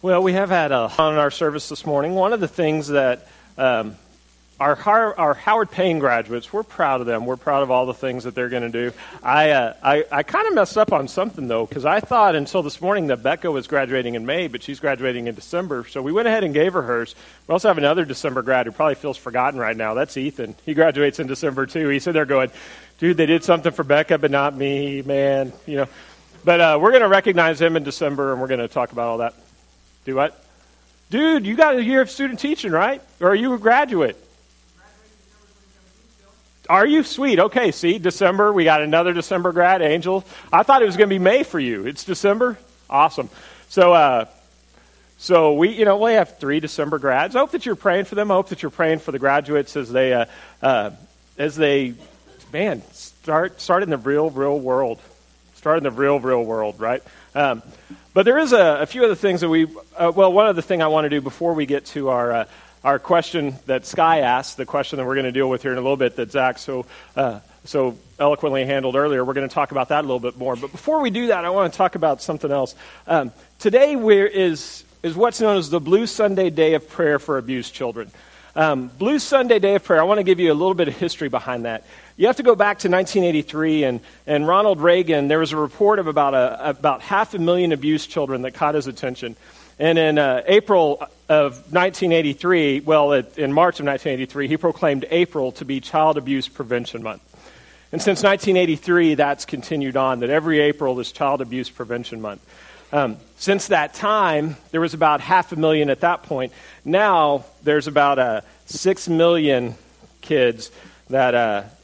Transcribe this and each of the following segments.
Well, we have had on our service this morning, one of the things that our Howard Payne graduates, we're proud of them. We're proud of all the things that they're going to do. I kind of messed up on something, though, because I thought until this morning that Becca was graduating in May, but she's graduating in December. So we went ahead and gave her hers. We also have another December grad who probably feels forgotten right now. That's Ethan. He graduates in December, too. He's sitting there going, dude, they did something for Becca, but not me, man. You know. But we're going to recognize him in December, and we're going to talk about all that. Do what? Dude, you got a year of student teaching, right? Or are you a graduate? Are you? Sweet. Okay, see, December. We got another December grad, Angel. I thought it was going to be May for you. It's December? Awesome. So we have 3 December grads. I hope that you're praying for them. I hope that you're praying for the graduates as they start in the real world. Start in the real world, right? But there is a few other things that one other thing I want to do before we get to our question that Sky asked, the question that we're going to deal with here in a little bit that Zach so eloquently handled earlier. We're going to talk about that a little bit more. But before we do that, I want to talk about something else. Today is what's known as the Blue Sunday Day of Prayer for Abused Children. Blue Sunday Day of Prayer, I want to give you a little bit of history behind that. You have to go back to 1983, and Ronald Reagan, there was a report of about 500,000 abused children that caught his attention. And in April of 1983, in March of 1983, he proclaimed April to be Child Abuse Prevention Month. And since 1983, that's continued on, that every April is Child Abuse Prevention Month. Since that time, there was about 500,000 at that point. Now, there's about 6 million kids that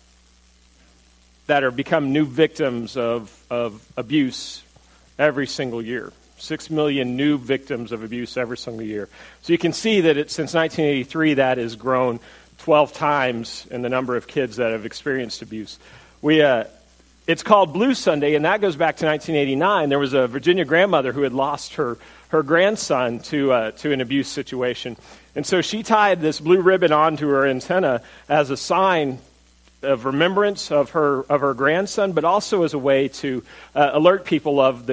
are become new victims of abuse every single year. 6 million new victims of abuse every single year. So you can see that since 1983, that has grown 12 times in the number of kids that have experienced abuse. It's called Blue Sunday, and that goes back to 1989. There was a Virginia grandmother who had lost her grandson to an abuse situation. And so she tied this blue ribbon onto her antenna as a sign of remembrance of her grandson, but also as a way to alert people of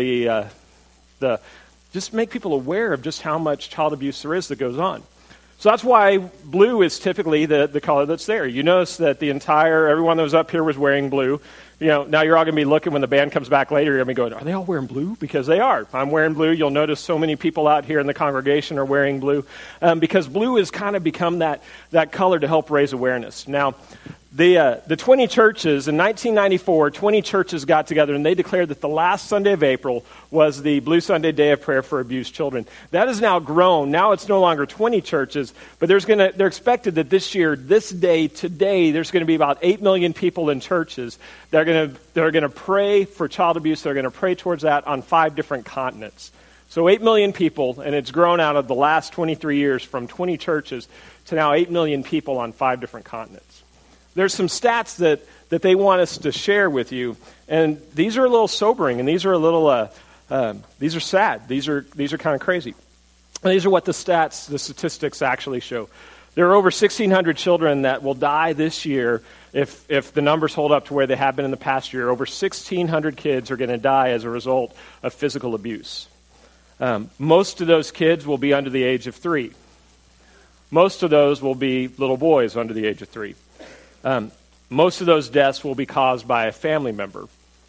just make people aware of just how much child abuse there is that goes on. So that's why blue is typically the color that's there. You notice that everyone that was up here was wearing blue. You know, now you're all going to be looking when the band comes back later, you're going to be going, are they all wearing blue? Because they are. I'm wearing blue. You'll notice so many people out here in the congregation are wearing blue because blue has kind of become that color to help raise awareness. Now, the 20 churches, in 1994, 20 churches got together and they declared that the last Sunday of April was the Blue Sunday Day of Prayer for Abused Children. That has now grown. Now it's no longer 20 churches, but they're expected that this year, today, there's going to be about 8 million people in churches that are going to pray for child abuse. They're going to pray towards that on 5 different continents. So 8 million people, and it's grown out of the last 23 years from 20 churches to now 8 million people on 5 different continents. There's some stats that they want us to share with you, and these are a little sobering, and these are a little these are sad. These are kind of crazy. And these are what the statistics actually show. There are over 1,600 children that will die this year if the numbers hold up to where they have been in the past year. Over 1,600 kids are going to die as a result of physical abuse. Most of those kids will be under the age of 3. Most of those will be little boys under the age of 3. Most of those deaths will be caused by a family member.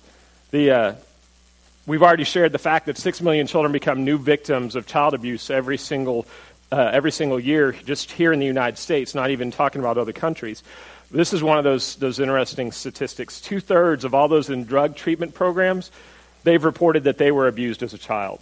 We've already shared the fact that 6 million children become new victims of child abuse every single year, just here in the United States, not even talking about other countries. This is one of those interesting statistics. 2/3 of all those in drug treatment programs, they've reported that they were abused as a child.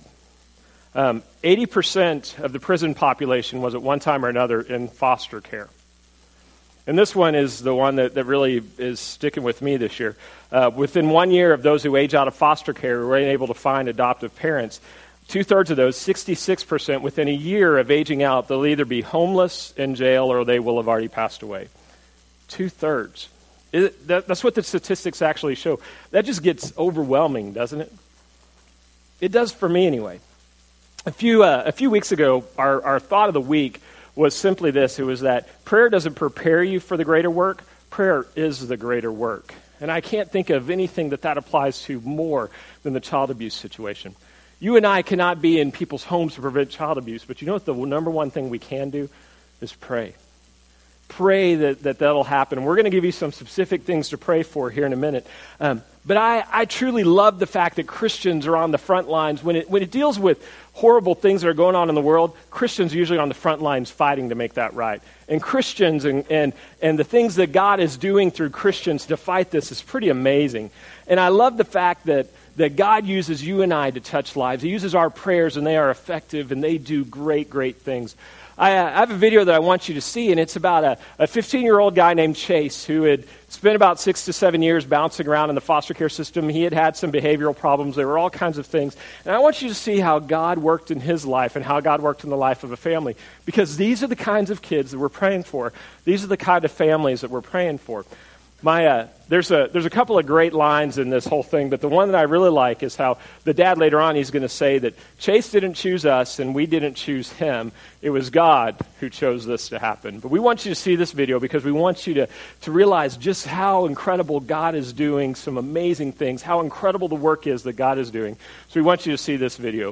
80% of the prison population was at one time or another in foster care. And this one is the one that really is sticking with me this year. Within 1 year of those who age out of foster care who were able to find adoptive parents, 2/3 of those, 66%, within a year of aging out, they'll either be homeless, in jail, or they will have already passed away. 2/3. That's what the statistics actually show. That just gets overwhelming, doesn't it? It does for me anyway. A few weeks ago, our thought of the week was simply this. It was that prayer doesn't prepare you for the greater work. Prayer is the greater work. And I can't think of anything that applies to more than the child abuse situation. You and I cannot be in people's homes to prevent child abuse, but you know what the number one thing we can do is pray. Pray that'll happen. We're going to give you some specific things to pray for here in a minute. But I truly love the fact that Christians are on the front lines. When it deals with horrible things that are going on in the world, Christians are usually on the front lines fighting to make that right. And Christians and the things that God is doing through Christians to fight this is pretty amazing. And I love the fact that God uses you and I to touch lives. He uses our prayers, and they are effective, and they do great, great things. I have a video that I want you to see, and it's about a 15-year-old guy named Chase who had spent about 6 to 7 years bouncing around in the foster care system. He had some behavioral problems. There were all kinds of things. And I want you to see how God worked in his life and how God worked in the life of a family, because these are the kinds of kids that we're praying for. These are the kind of families that we're praying for. There's a couple of great lines in this whole thing, but the one that I really like is how the dad later on, he's going to say that Chase didn't choose us and we didn't choose him. It was God who chose this to happen. But we want you to see this video because we want you to realize just how incredible God is doing some amazing things, how incredible the work is that God is doing. So we want you to see this video.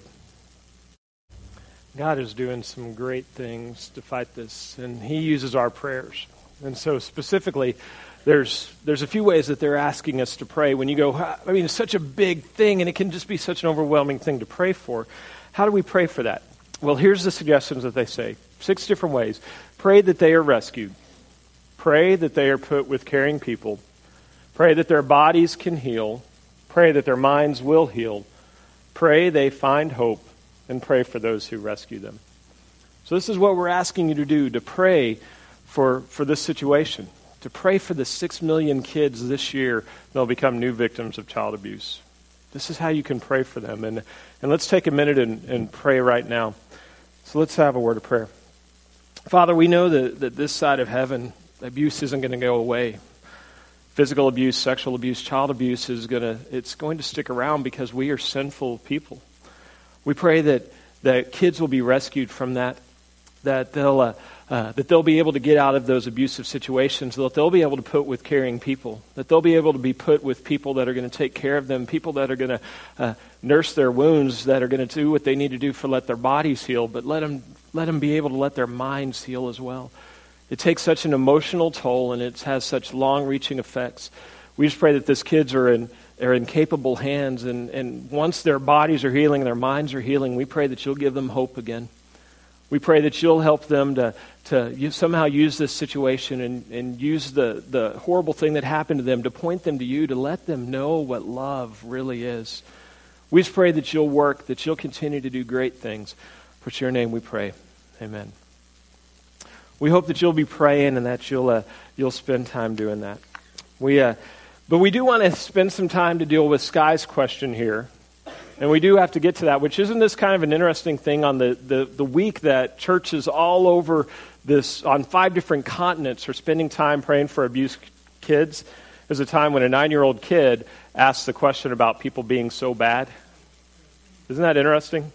God is doing some great things to fight this, and he uses our prayers. And so specifically, there's a few ways that they're asking us to pray. When you go, I mean, it's such a big thing, and it can just be such an overwhelming thing to pray for. How do we pray for that? Well, here's the suggestions that they say. 6 different ways. Pray that they are rescued. Pray that they are put with caring people. Pray that their bodies can heal. Pray that their minds will heal. Pray they find hope. And pray for those who rescue them. So this is what we're asking you to do, to pray for this situation. To pray for the 6 million kids this year that'll become new victims of child abuse. This is how you can pray for them. And let's take a minute and pray right now. So let's have a word of prayer. Father, we know that this side of heaven, abuse isn't going to go away. Physical abuse, sexual abuse, child abuse it's going to stick around because we are sinful people. We pray that kids will be rescued from that they'll be able to get out of those abusive situations, that they'll be able to put with caring people, that they'll be able to be put with people that are going to take care of them, people that are going to nurse their wounds, that are going to do what they need to do for let their bodies heal, but let them be able to let their minds heal as well. It takes such an emotional toll, and it has such long-reaching effects. We just pray that these kids are in capable hands, and once their bodies are healing, their minds are healing, we pray that you'll give them hope again. We pray that you'll help them to somehow use this situation and use the horrible thing that happened to them to point them to you, to let them know what love really is. We just pray that you'll work, that you'll continue to do great things. For your name we pray. Amen. We hope that you'll be praying and that you'll spend time doing that. But we do want to spend some time to deal with Sky's question here. And we do have to get to that, which isn't this kind of an interesting thing on the week that churches all over this, on 5 different continents, are spending time praying for abused kids. There's a time when a 9-year-old kid asked the question about people being so bad. Isn't that interesting?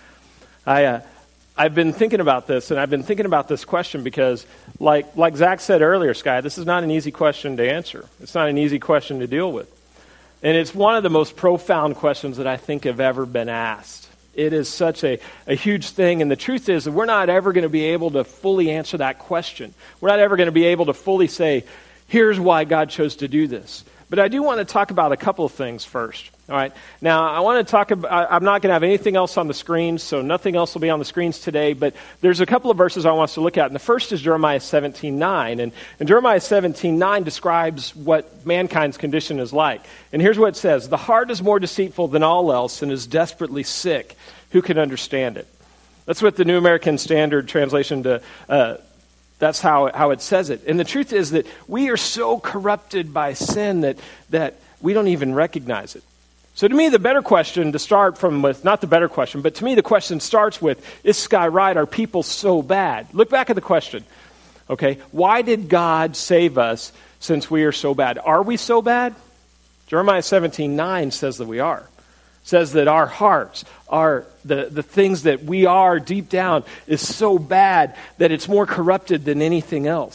I've been thinking about this, and I've been thinking about this question because, like Zach said earlier, Sky, this is not an easy question to answer. It's not an easy question to deal with. And it's one of the most profound questions that I think have ever been asked. It is such a huge thing, and the truth is that we're not ever going to be able to fully answer that question. We're not ever going to be able to fully say, here's why God chose to do this. But I do want to talk about a couple of things first. All right. Now, I want to talk about, I'm not going to have anything else on the screens, so nothing else will be on the screens today, but there's a couple of verses I want us to look at. And the first is Jeremiah 17:9. And Jeremiah 17:9 describes what mankind's condition is like. And here's what it says: the heart is more deceitful than all else and is desperately sick. Who can understand it? That's what the New American Standard Translation that's how it says it. And the truth is that we are so corrupted by sin that we don't even recognize it. So to me, the better question to start from with, not the better question, but to me the question starts with, is Sky right? Are people so bad? Look back at the question. Okay, why did God save us since we are so bad? Are we so bad? Jeremiah 17:9 says that we are. It says that our hearts, the things that we are deep down is so bad that it's more corrupted than anything else.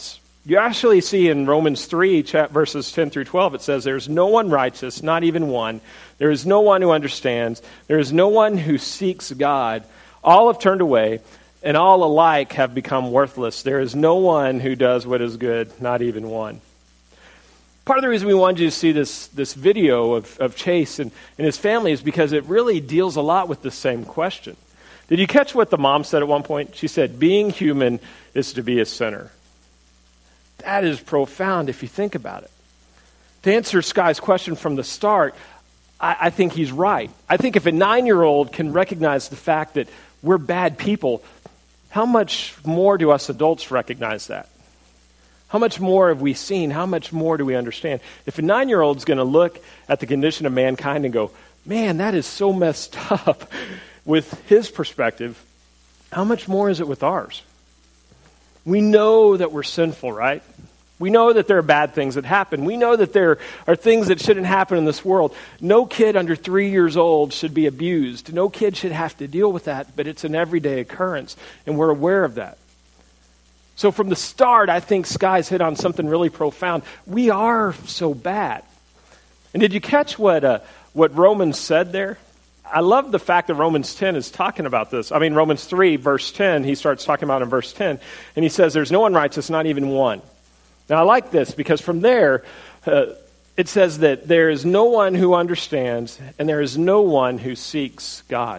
You actually see in Romans 3, verses 10 through 12, it says, "There is no one righteous, not even one. There is no one who understands. There is no one who seeks God. All have turned away, and all alike have become worthless. There is no one who does what is good, not even one." Part of the reason we wanted you to see this video of Chase and his family is because it really deals a lot with the same question. Did you catch what the mom said at one point? She said, being human is to be a sinner. That is profound if you think about it. To answer Sky's question from the start, I think he's right. I think if a 9-year-old can recognize the fact that we're bad people, how much more do us adults recognize that? How much more have we seen? How much more do we understand? If a 9-year-old is going to look at the condition of mankind and go, man, that is so messed up with his perspective, how much more is it with ours? We know that we're sinful, right? We know that there are bad things that happen. We know that there are things that shouldn't happen in this world. No kid under 3 years old should be abused. No kid should have to deal with that, but it's an everyday occurrence, and we're aware of that. So from the start, I think Sky's hit on something really profound. We are so bad. And did you catch what Romans said there? I love the fact that Romans 10 is talking about this. I mean, Romans 3, verse 10, he starts talking about in verse 10, and he says, there's no one righteous, not even one. Now, I like this because from there, it says that there is no one who understands, and there is no one who seeks God.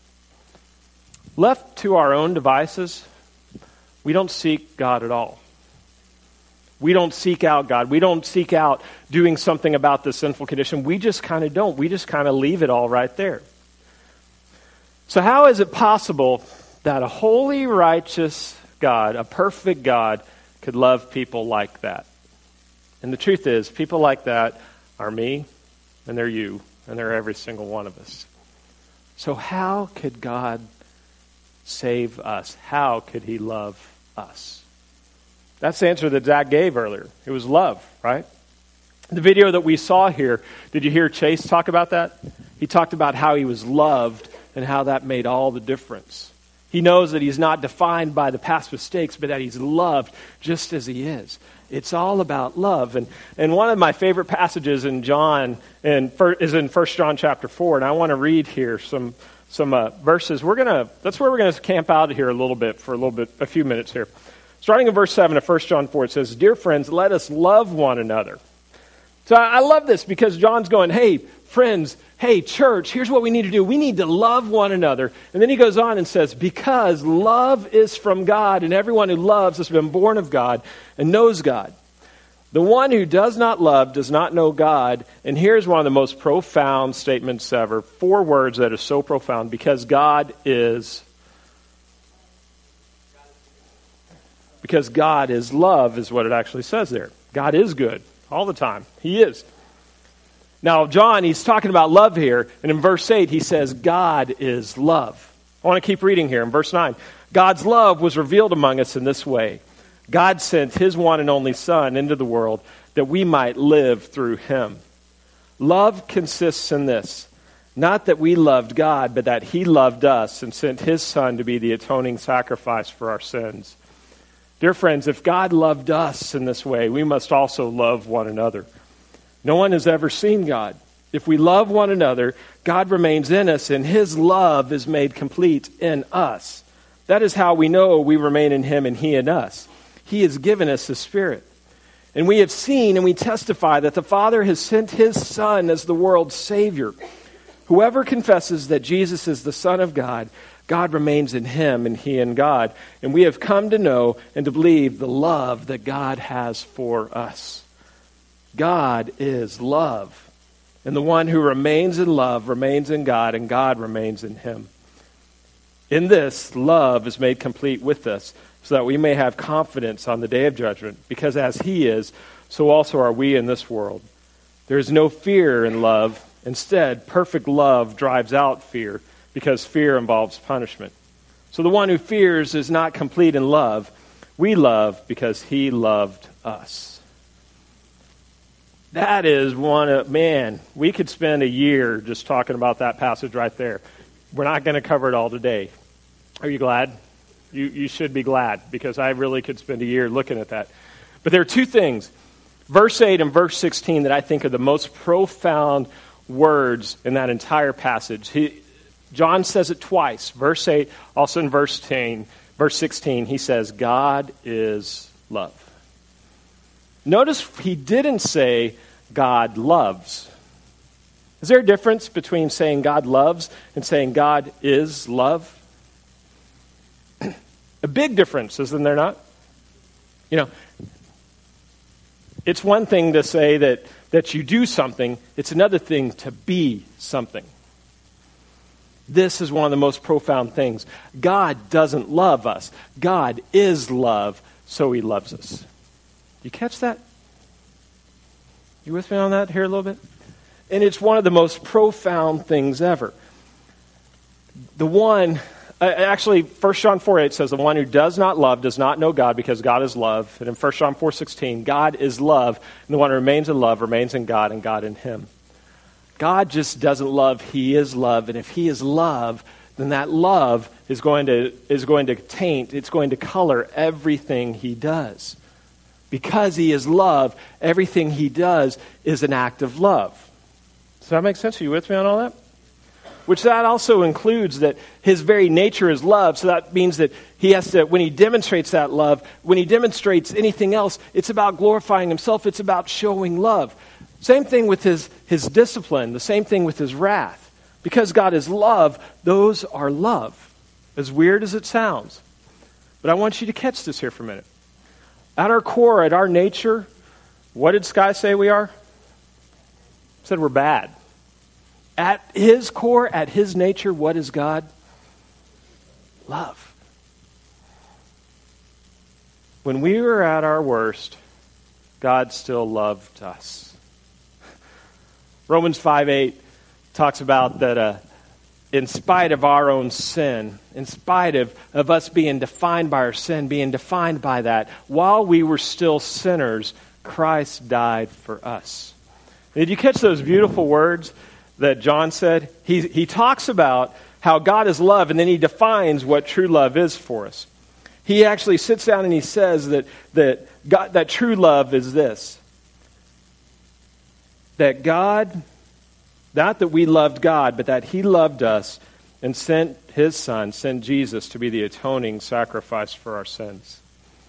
Left to our own devices, we don't seek God at all. We don't seek out God. We don't seek out doing something about the sinful condition. We just kind of don't. We just kind of leave it all right there. So how is it possible that a holy, righteous God, a perfect God, could love people like that? And the truth is, people like that are me, and they're you, and they're every single one of us. So how could God save us? How could he love us? That's the answer that Zach gave earlier. It was love, right? The video that we saw here, did you hear Chase talk about that? He talked about how he was loved and how that made all the difference. He knows that he's not defined by the past mistakes, but that he's loved just as he is. It's all about love. And one of my favorite passages in John is in 1 John chapter 4, and I want to read here some verses. That's where we're going to camp out here a few minutes here. Starting in verse 7 of 1 John 4, it says, "Dear friends, let us love one another." So I love this because John's going, hey, friends, hey, church, here's what we need to do. We need to love one another. And then he goes on and says, because love is from God, and everyone who loves has been born of God and knows God. The one who does not love does not know God. And here's one of the most profound statements ever. 4 words that are so profound. Because God is love is what it actually says there. God is good all the time. He is. Now, John, he's talking about love here. And in verse 8, he says, God is love. I want to keep reading here in verse 9. God's love was revealed among us in this way. God sent his one and only Son into the world that we might live through him. Love consists in this, not that we loved God, but that he loved us and sent his Son to be the atoning sacrifice for our sins. Dear friends, if God loved us in this way, we must also love one another. No one has ever seen God. If we love one another, God remains in us, and his love is made complete in us. That is how we know we remain in him and he in us. He has given us his Spirit. And we have seen and we testify that the Father has sent his Son as the world's Savior. Whoever confesses that Jesus is the Son of God, God remains in him and he in God. And we have come to know and to believe the love that God has for us. God is love. And the one who remains in love remains in God, and God remains in him. In this, love is made complete with us, so that we may have confidence on the day of judgment, because as he is, so also are we in this world. There is no fear in love. Instead, perfect love drives out fear, because fear involves punishment. So the one who fears is not complete in love. We love because he loved us. That is we could spend a year just talking about that passage right there. We're not going to cover it all today. Are you glad? You should be glad, because I really could spend a year looking at that. But there are two things, verse 8 and verse 16, that I think are the most profound words in that entire passage. John says it twice. Verse 8, also in verse 16, he says, God is love. Notice he didn't say God loves. Is there a difference between saying God loves and saying God is love? A big difference, isn't there not? It's one thing to say that you do something. It's another thing to be something. This is one of the most profound things. God doesn't love us. God is love, so he loves us. Do you catch that? You with me on that here a little bit? And it's one of the most profound things ever. Actually, 1 John 4:8 says, the one who does not love does not know God, because God is love. And in 1 John 4:16, God is love, and the one who remains in love remains in God, and God in him. God just doesn't love, he is love. And if he is love, then that love is going to taint, it's going to color everything he does. Because he is love, everything he does is an act of love. Does that make sense? Are you with me on all that? Which that also includes that his very nature is love. So that means that he has to, when he demonstrates that love, when he demonstrates anything else, it's about glorifying himself. It's about showing love. Same thing with his discipline. The same thing with his wrath. Because God is love, those are love. As weird as it sounds. But I want you to catch this here for a minute. At our core, at our nature, what did Sky say we are? He said we're bad. At his core, at his nature, what is God? Love. When we were at our worst, God still loved us. Romans 5:8 talks about that in spite of our own sin, in spite of us being defined by our sin, being defined by that, while we were still sinners, Christ died for us. Did you catch those beautiful words that John said? He talks about how God is love, and then he defines what true love is for us. He actually sits down and he says that true love is this. That God, not that we loved God, but that he loved us and sent his son, sent Jesus to be the atoning sacrifice for our sins.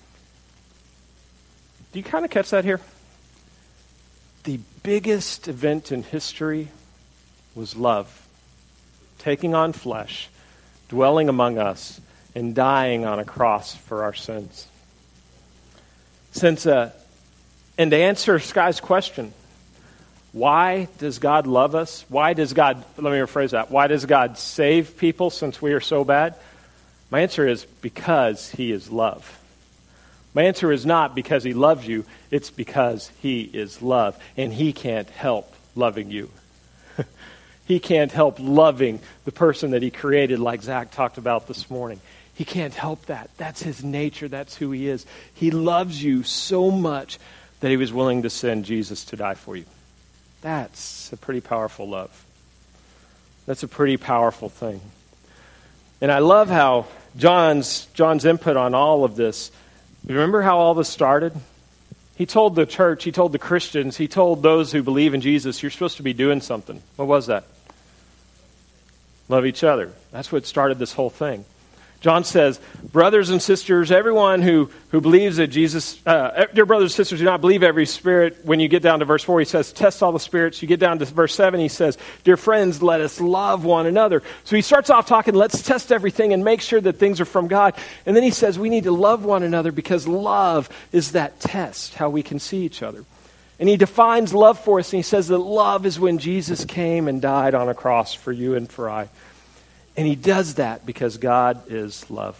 Do you kind of catch that here? The biggest event in history was love. Taking on flesh, dwelling among us, and dying on a cross for our sins. And to answer Sky's question, why does God love us? Let me rephrase that. Why does God save people since we are so bad? My answer is because he is love. My answer is not because he loves you, it's because he is love, and he can't help loving you. He can't help loving the person that he created, like Zach talked about this morning. He can't help that. That's his nature. That's who he is. He loves you so much that he was willing to send Jesus to die for you. That's a pretty powerful love. That's a pretty powerful thing. And I love how John's input on all of this. Remember how all this started? He told the church, he told the Christians, he told those who believe in Jesus, you're supposed to be doing something. What was that? Love each other. That's what started this whole thing. John says, brothers and sisters, everyone who believes that Jesus, dear brothers and sisters, do not believe every spirit. When you get down to verse 4, he says, test all the spirits. You get down to verse 7, he says, dear friends, let us love one another. So he starts off talking, let's test everything and make sure that things are from God. And then he says, we need to love one another because love is that test, how we can see each other. And he defines love for us, and he says that love is when Jesus came and died on a cross for you and for I. And he does that because God is love.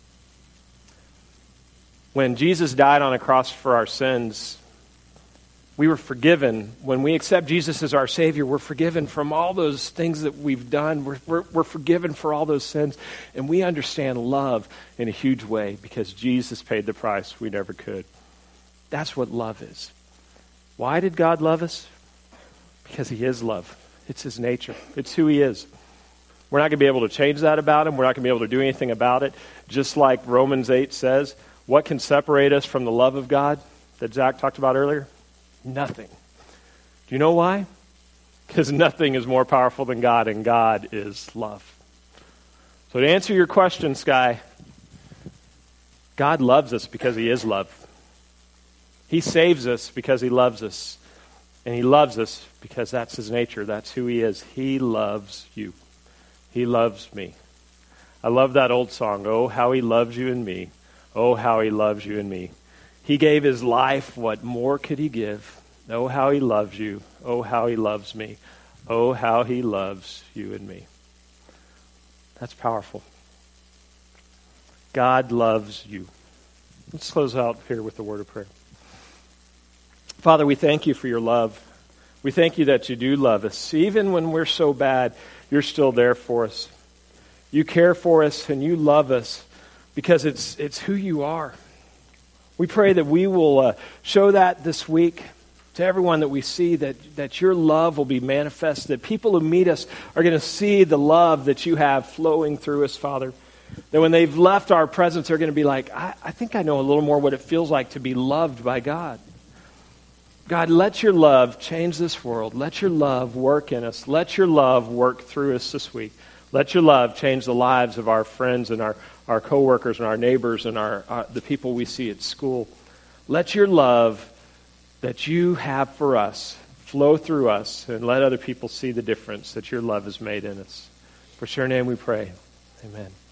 When Jesus died on a cross for our sins, we were forgiven. When we accept Jesus as our Savior, we're forgiven from all those things that we've done. We're forgiven for all those sins. And we understand love in a huge way because Jesus paid the price we never could. That's what love is. Why did God love us? Because he is love. It's his nature. It's who he is. We're not going to be able to change that about him. We're not going to be able to do anything about it. Just like Romans 8 says, what can separate us from the love of God? that Zach talked about earlier? Nothing. Do you know why? Because nothing is more powerful than God, and God is love. So to answer your question, Sky, God loves us because he is love. He saves us because he loves us. And he loves us because that's his nature. That's who he is. He loves you. He loves me. I love that old song, "Oh, how he loves you and me. Oh, how he loves you and me. He gave his life. What more could he give? Oh, how he loves you. Oh, how he loves me. Oh, how he loves you and me." That's powerful. God loves you. Let's close out here with a word of prayer. Father, we thank you for your love. We thank you that you do love us. Even when we're so bad, you're still there for us. You care for us and you love us because it's who you are. We pray that we will show that this week to everyone that we see, that your love will be manifest, that people who meet us are going to see the love that you have flowing through us, Father. That when they've left our presence, they're going to be like, I think I know a little more what it feels like to be loved by God. God, let your love change this world. Let your love work in us. Let your love work through us this week. Let your love change the lives of our friends and our coworkers and our neighbors and the people we see at school. Let your love that you have for us flow through us and let other people see the difference that your love has made in us. For your name we pray. Amen.